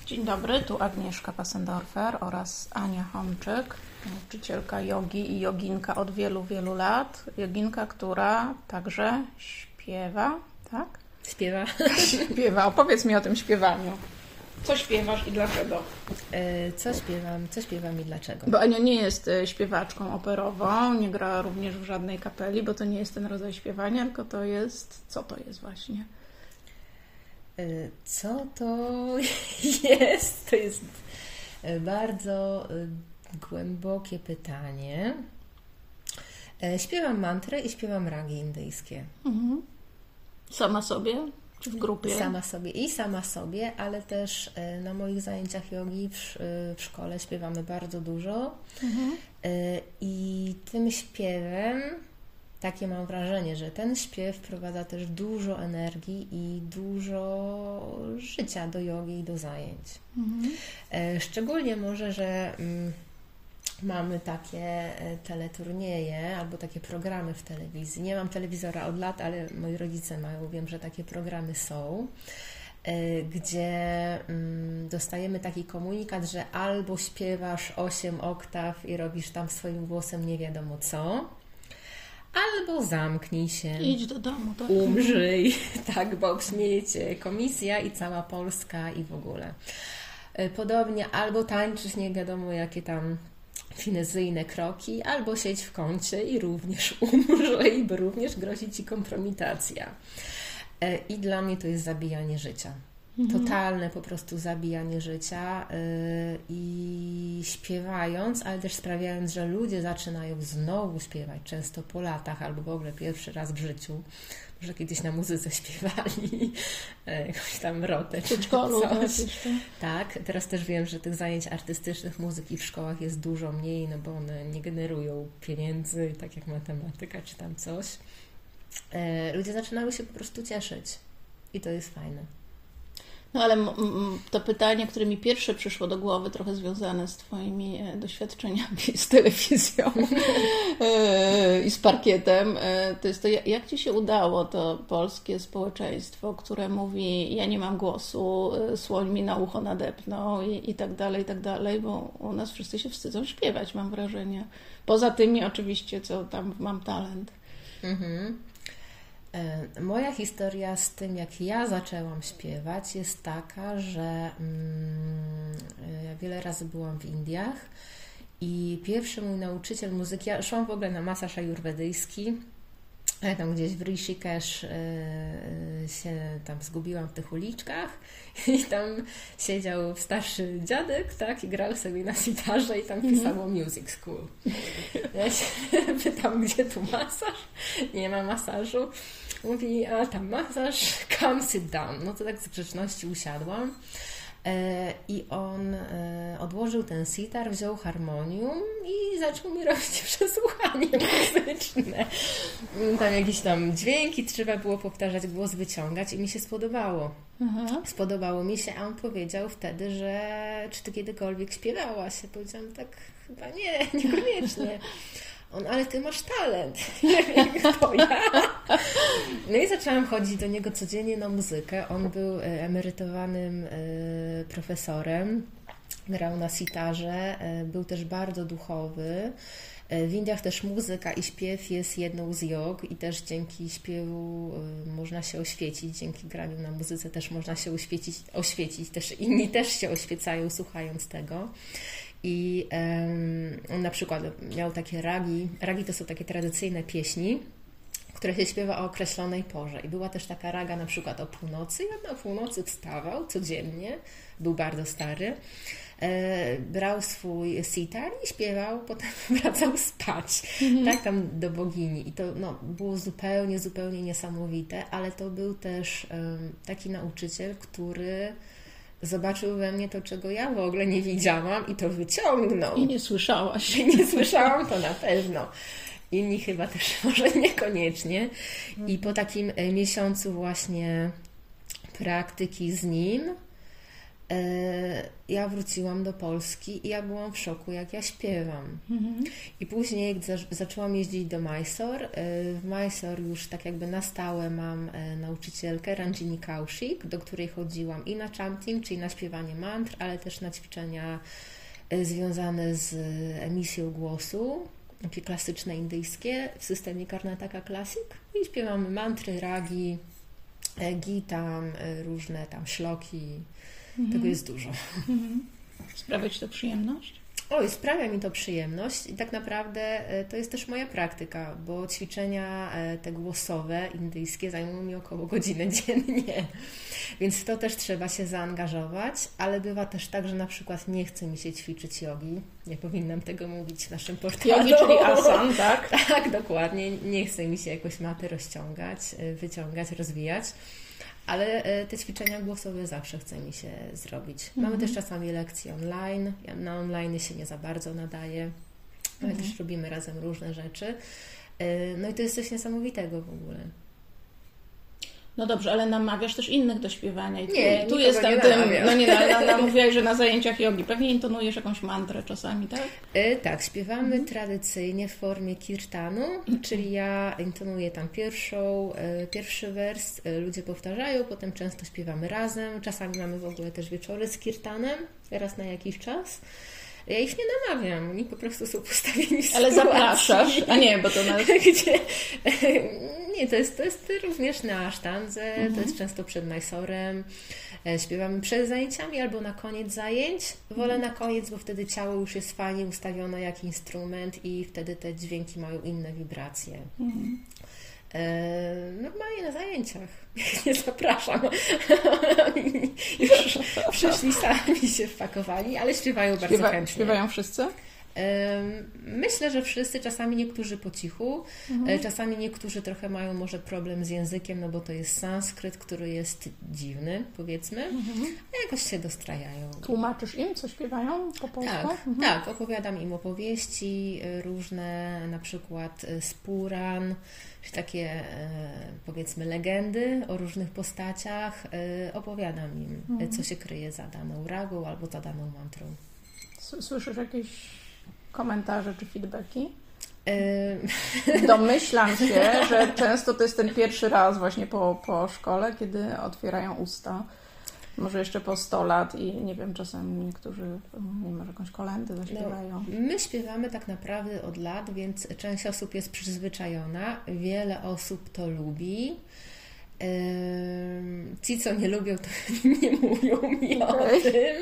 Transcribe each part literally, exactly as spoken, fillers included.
Dzień dobry, tu Agnieszka Passendorfer oraz Ania Homczyk, nauczycielka jogi i joginka od wielu, wielu lat. Joginka, która także śpiewa, tak? Śpiewa. Śpiewa. Opowiedz mi o tym śpiewaniu. Co śpiewasz i dlaczego? Co śpiewam, co śpiewam i dlaczego? Bo Ania nie jest śpiewaczką operową, nie gra również w żadnej kapeli, bo to nie jest ten rodzaj śpiewania, tylko to jest... Co to jest właśnie? Co to jest? To jest bardzo głębokie pytanie. Śpiewam mantrę i śpiewam ragi indyjskie. Mhm. Sama sobie? Czy w grupie? Sama sobie i sama sobie, ale też na moich zajęciach jogi w, w szkole śpiewamy bardzo dużo. Mhm. I tym śpiewem, takie mam wrażenie, że ten śpiew wprowadza też dużo energii i dużo życia do jogi i do zajęć. Mhm. Szczególnie może, że mm, mamy takie teleturnieje albo takie programy w telewizji. Nie mam telewizora od lat, ale moi rodzice mają, wiem, że takie programy są, gdzie mm, dostajemy taki komunikat, że albo śpiewasz osiem oktaw i robisz tam swoim głosem nie wiadomo co, albo zamknij się, idź do domu, tak? Umrzyj, tak, bo śmieje cię komisja i cała Polska i w ogóle. Podobnie, albo tańczysz nie wiadomo jakie tam finezyjne kroki, albo siedź w kącie i również umrzyj, bo również grozi ci kompromitacja. I dla mnie to jest zabijanie życia. Totalne po prostu zabijanie życia yy, i śpiewając, ale też sprawiając, że ludzie zaczynają znowu śpiewać, często po latach albo w ogóle pierwszy raz w życiu, że kiedyś na muzyce śpiewali yy, jakąś tam rotę czy coś. Tak, teraz też wiem, że tych zajęć artystycznych muzyki w szkołach jest dużo mniej, no bo one nie generują pieniędzy, tak jak matematyka czy tam coś. Yy, ludzie zaczynają się po prostu cieszyć i to jest fajne. No ale to pytanie, które mi pierwsze przyszło do głowy, trochę związane z Twoimi doświadczeniami z telewizją i z parkietem, to jest to, jak Ci się udało to polskie społeczeństwo, które mówi, ja nie mam głosu, słoń mi na ucho nadepnął i, i tak dalej, i tak dalej, bo u nas wszyscy się wstydzą śpiewać, mam wrażenie. Poza tymi oczywiście, co tam mam talent. Mhm. Moja historia z tym, jak ja zaczęłam śpiewać, jest taka, że mm, ja wiele razy byłam w Indiach i pierwszy mój nauczyciel muzyki, ja szłam w ogóle na masaż ajurwedyjski, ja tam gdzieś w Rishikesh yy, się tam zgubiłam w tych uliczkach i tam siedział starszy dziadek, tak, i grał sobie na sitarze i tam pisało Music School. Ja się pytam, gdzie tu masaż? Nie ma masażu. Mówi, a tam masaż, come sit down. No to tak z grzeczności usiadłam. I on odłożył ten sitar, wziął harmonium i zaczął mi robić przesłuchanie muzyczne. Tam jakieś tam dźwięki, trzeba było powtarzać, głos wyciągać i mi się spodobało. Aha. Spodobało mi się, a on powiedział wtedy, że czy ty kiedykolwiek śpiewałaś? Ja powiedziałam, tak chyba nie, niekoniecznie. On, ale ty masz talent. Nie wiem, kto ja. No i zaczęłam chodzić do niego codziennie na muzykę. On był emerytowanym profesorem, grał na sitarze, był też bardzo duchowy. W Indiach też muzyka i śpiew jest jedną z jog i też dzięki śpiewu można się oświecić, dzięki graniu na muzyce też można się oświecić, oświecić. Też inni też się oświecają słuchając tego. I um, na przykład miał takie ragi. Ragi to są takie tradycyjne pieśni, które się śpiewa o określonej porze. I była też taka raga na przykład o północy. I on o północy wstawał codziennie, był bardzo stary, e, brał swój sitar i śpiewał, potem wracał spać, mhm. tak tam do bogini. I to no, było zupełnie, zupełnie niesamowite, ale to był też um, taki nauczyciel, który zobaczył we mnie to, czego ja w ogóle nie widziałam i to wyciągnął. I nie słyszałaś. I nie słyszałam, to na pewno. Inni chyba też może niekoniecznie. I po takim miesiącu właśnie praktyki z nim ja wróciłam do Polski i ja byłam w szoku, jak ja śpiewam. Mhm. I później, gdy zaczęłam jeździć do Mysore, w Mysore już tak jakby na stałe mam nauczycielkę Ranjini Kaushik, do której chodziłam i na chanting, czyli na śpiewanie mantr, ale też na ćwiczenia związane z emisją głosu, takie klasyczne indyjskie w systemie Karnataka Classic. I śpiewamy mantry, ragi, gitam, różne tam szloki. Mhm. Tego jest dużo. Mhm. Sprawia Ci to przyjemność? Oj, sprawia mi to przyjemność i tak naprawdę to jest też moja praktyka, bo ćwiczenia te głosowe, indyjskie zajmują mi około godziny dziennie, więc w to też trzeba się zaangażować, ale bywa też tak, że na przykład nie chce mi się ćwiczyć jogi, nie powinnam tego mówić w naszym portalu. Jogi, czyli asan, tak? Tak, dokładnie, nie chce mi się jakoś maty rozciągać, wyciągać, rozwijać. Ale te ćwiczenia głosowe zawsze chce mi się zrobić. Mamy mhm. też czasami lekcje online. Ja na online się nie za bardzo nadaję. My mhm. też robimy razem różne rzeczy. No i to jest coś niesamowitego w ogóle. No dobrze, ale namawiasz też innych do śpiewania. I tu, nie, tu jestem nie tym. namawiam. No nie, na, na, mówiłaś, że na zajęciach jogi pewnie intonujesz jakąś mantrę czasami, tak? E, tak, śpiewamy mhm. tradycyjnie w formie kirtanu, mhm. czyli ja intonuję tam pierwszą, e, pierwszy wers, e, ludzie powtarzają, potem często śpiewamy razem. Czasami mamy w ogóle też wieczory z kirtanem, raz na jakiś czas. Ja ich nie namawiam, oni po prostu są postawieni w Ale sytuacji. Zapraszasz, a nie, bo to na... Gdzie... Nie, to jest, to jest również na asztandze, mhm. to jest często przed Mysorem. Śpiewamy przed zajęciami albo na koniec zajęć. Wolę mhm. na koniec, bo wtedy ciało już jest fajnie ustawione jak instrument i wtedy te dźwięki mają inne wibracje. Mhm. Normalnie na zajęciach. Nie zapraszam. Oni już przyszli sami, się wpakowali, ale śpiewają bardzo Śpiewa, chętnie. Śpiewają wszyscy? Myślę, że wszyscy, czasami niektórzy po cichu, mhm. czasami niektórzy trochę mają może problem z językiem, no bo to jest sanskryt, który jest dziwny, powiedzmy, mhm. a jakoś się dostrajają. Tłumaczysz im, co śpiewają po polsku? Tak, mhm. tak, opowiadam im opowieści różne, na przykład z Puran, czy takie powiedzmy legendy o różnych postaciach, opowiadam im, mhm. co się kryje za daną ragą albo za daną mantrą. Słyszysz jakieś komentarze czy feedbacki? Domyślam się, że często to jest ten pierwszy raz właśnie po, po szkole, kiedy otwierają usta. Może jeszcze po sto lat i nie wiem, czasem niektórzy nie może jakąś kolędę zaśpiewają. No, my śpiewamy tak naprawdę od lat, więc część osób jest przyzwyczajona. Wiele osób to lubi. Ci, co nie lubią, to nie mówią mi okay. o tym.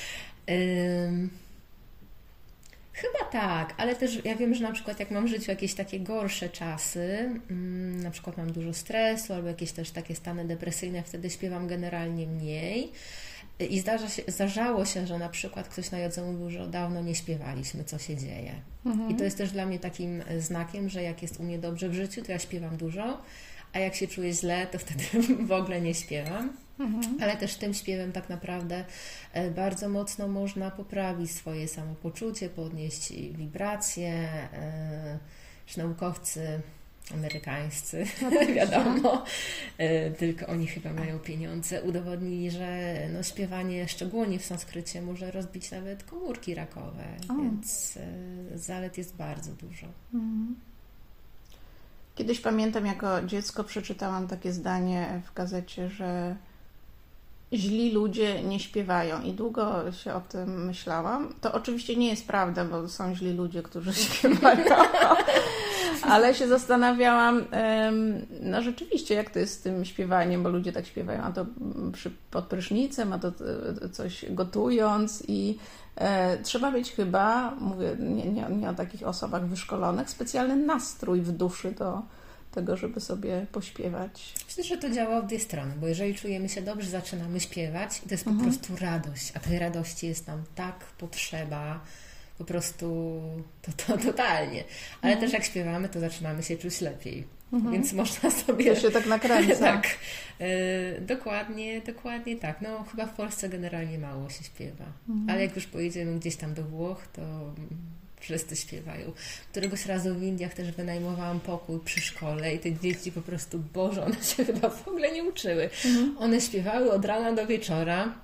Chyba tak, ale też ja wiem, że na przykład jak mam w życiu jakieś takie gorsze czasy, na przykład mam dużo stresu albo jakieś też takie stany depresyjne, wtedy śpiewam generalnie mniej i zdarza się, zdarzało się, że na przykład ktoś na jodze mówił, że dawno nie śpiewaliśmy, co się dzieje. Mhm. I to jest też dla mnie takim znakiem, że jak jest u mnie dobrze w życiu, to ja śpiewam dużo, a jak się czuję źle, to wtedy w ogóle nie śpiewam. Mhm. Ale też tym śpiewem tak naprawdę bardzo mocno można poprawić swoje samopoczucie, podnieść wibracje. Już naukowcy amerykańscy, wiadomo, tylko oni chyba mają pieniądze, udowodnili, że no, śpiewanie, szczególnie w sanskrycie, może rozbić nawet komórki rakowe, o. więc zalet jest bardzo dużo. Mhm. Kiedyś pamiętam, jako dziecko przeczytałam takie zdanie w gazecie, że źli ludzie nie śpiewają i długo się o tym myślałam. To oczywiście nie jest prawda, bo są źli ludzie, którzy śpiewają, ale się zastanawiałam, no rzeczywiście, jak to jest z tym śpiewaniem, bo ludzie tak śpiewają, a to przy, pod prysznicem, a to coś gotując i e, trzeba mieć chyba, mówię nie, nie, nie o takich osobach wyszkolonych, specjalny nastrój w duszy do tego, żeby sobie pośpiewać. Myślę, że to działa w dwie strony, bo jeżeli czujemy się dobrze, zaczynamy śpiewać i to jest po mhm. prostu radość, a tej radości jest nam tak potrzeba, po prostu to, to totalnie. Ale mhm. też jak śpiewamy, to zaczynamy się czuć lepiej. Mhm. Więc można sobie... To się tak nakręca. tak. Yy, dokładnie, dokładnie tak. No chyba w Polsce generalnie mało się śpiewa. Mhm. Ale jak już pojedziemy gdzieś tam do Włoch, to wszyscy śpiewają. Któregoś razu w Indiach też wynajmowałam pokój przy szkole i te dzieci po prostu, Boże, one się chyba w ogóle nie uczyły. Mhm. One śpiewały od rana do wieczora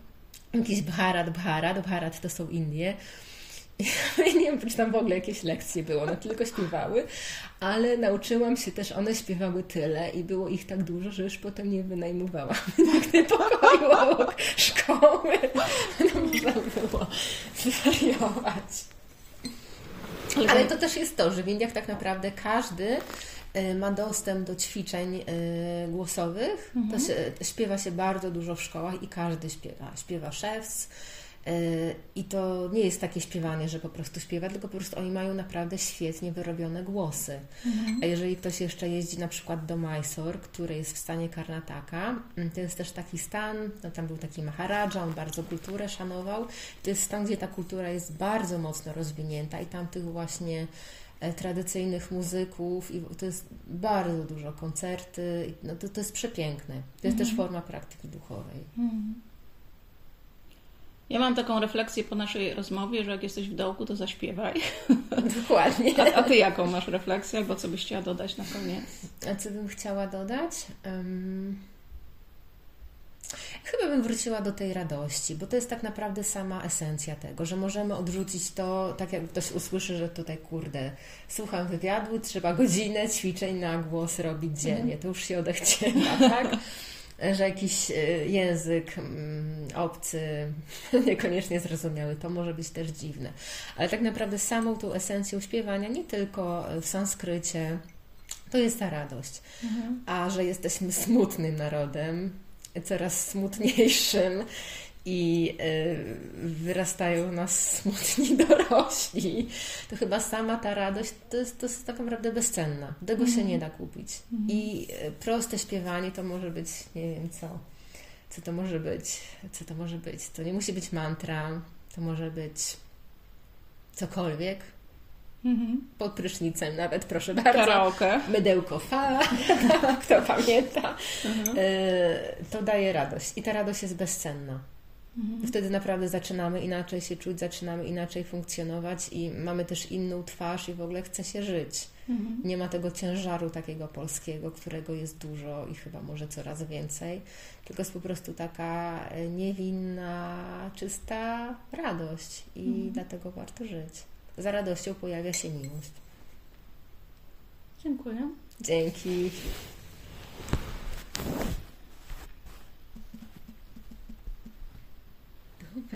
jakiś Bharat, Bharat, Bharat to są Indie. Ja nie wiem, czy tam w ogóle jakieś lekcje było, one tylko śpiewały, ale nauczyłam się też, one śpiewały tyle i było ich tak dużo, że już potem nie wynajmowałam nigdy pokoju obok szkoły. No można było zwariować. Ale, ale to też jest to, że w Indiach tak naprawdę każdy ma dostęp do ćwiczeń głosowych. Mhm. To się, śpiewa się bardzo dużo w szkołach i każdy śpiewa. Śpiewa szewc. I to nie jest takie śpiewanie, że po prostu śpiewa, tylko po prostu oni mają naprawdę świetnie wyrobione głosy. Mhm. A jeżeli ktoś jeszcze jeździ na przykład do Mysore, który jest w stanie Karnataka, to jest też taki stan, no tam był taki Maharadża, on bardzo kulturę szanował. To jest stan, gdzie ta kultura jest bardzo mocno rozwinięta i tam tych właśnie tradycyjnych muzyków i to jest bardzo dużo koncerty, no to, to jest przepiękne. To jest mhm. też forma praktyki duchowej. Mhm. Ja mam taką refleksję po naszej rozmowie, że jak jesteś w dołku, to zaśpiewaj. Dokładnie. A, a Ty jaką masz refleksję, albo co byś chciała dodać na koniec? A co bym chciała dodać? Um, chyba bym wróciła do tej radości, bo to jest tak naprawdę sama esencja tego, że możemy odrzucić to, tak jak ktoś usłyszy, że tutaj kurde, słucham wywiadu, trzeba godzinę ćwiczeń na głos robić dziennie, to już się odechciewa, tak? Że jakiś język obcy, niekoniecznie zrozumiały, to może być też dziwne. Ale tak naprawdę samą tą esencją śpiewania, nie tylko w sanskrycie, to jest ta radość. Mhm. A że jesteśmy smutnym narodem, coraz smutniejszym i wyrastają nas smutni dorośli, to chyba sama ta radość to jest, to jest tak naprawdę bezcenna. Tego mm. się nie da kupić. Mm. I proste śpiewanie to może być, nie wiem co, co to może być, co to może być. To nie musi być mantra, to może być cokolwiek. Mm-hmm. Pod prysznicem nawet, proszę bardzo. Karaoke. Mydełko fa, kto pamięta. Mm-hmm. To daje radość. I ta radość jest bezcenna. Mhm. Wtedy naprawdę zaczynamy inaczej się czuć, zaczynamy inaczej funkcjonować i mamy też inną twarz i w ogóle chce się żyć. Mhm. Nie ma tego ciężaru takiego polskiego, którego jest dużo i chyba może coraz więcej, tylko jest po prostu taka niewinna, czysta radość i mhm. dlatego warto żyć. Za radością pojawia się miłość. Dziękuję. Dzięki.